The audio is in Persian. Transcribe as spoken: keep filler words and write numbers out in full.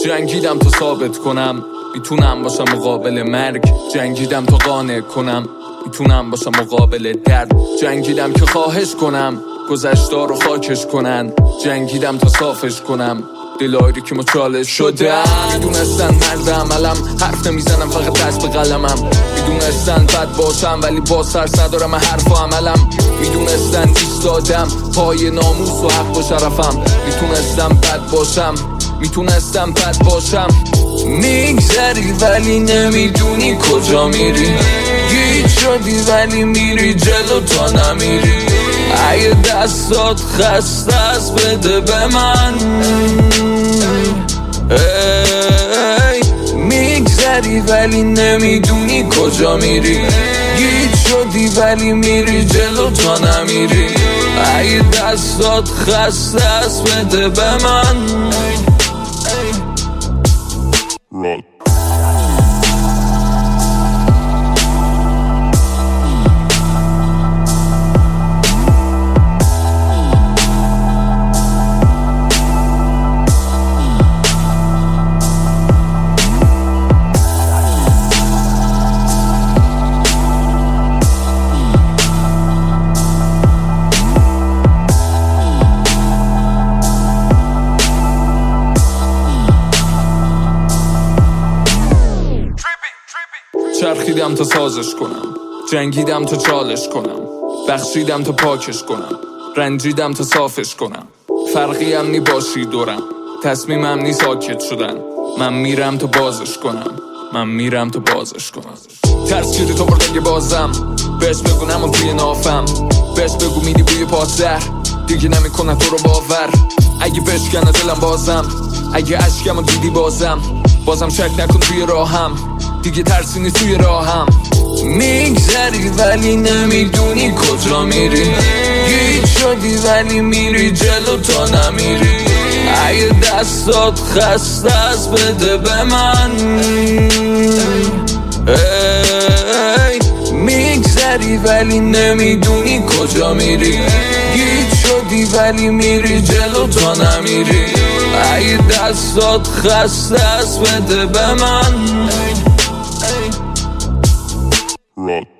جنگیدم تا ثابت کنم میتونم باشم مقابل مرگ، جنگیدم تا قانع کنم میتونم باشم مقابل درد، جنگیدم که خواهش کنم گذشته رو خاکش کنن، جنگیدم تا صافش کنم دلایری که مچالش شدن. میدونستن مرد عملم، حرف نمیزنم فقط دست به قلمم، میدونستن بد باشم ولی باز ترس ندارم حرف و عملم، میدونستن ایستادم پای ناموس و حق و شرفم، میتونستم بد باشم میتونستم بد باشم. میگذری ولی نمیدونی کجا میری، گیج شدی ولی میری جلو تا نمیری، اگه دستات خسته است بده به من. ای میگذری ولی نمیدونی کجا میری، گیج شدی ولی میری جلو تا نمیری، اگه دستات خسته است بده به من. Rock. چرخیدم تا سازش کنم، جنگیدم تا چالش کنم، بخشیدم تا پاکش کنم، رنجیدم تا صافش کنم. فرقی هم نی باشی دورم، تصمیمم نی ساکت شدن، من میرم تا بازش کنم، من میرم تا بازش کنم. ترس گیری تو بردگی بازم، بهش بگو نمون توی نافم، بهش بگو میدی بوی پاسر، دیگه نمیکنه تو رو باور. اگه بشکنه دلم بازم، اگه عشقمو دیدی بازم، بازم شک نکن توی راهم، دیگه ترسی نیست توی راهم. میگذری ولی نمیدونی کجا میری، گیج شدی ولی میری جلو تا نمیری، اگه دستات خسته است بده به من. ای میگذری ولی نمیدونی کجا میری، گیج شدی ولی میری جلو تا نمیری، اگه دستات خسته است بده به من. Rock.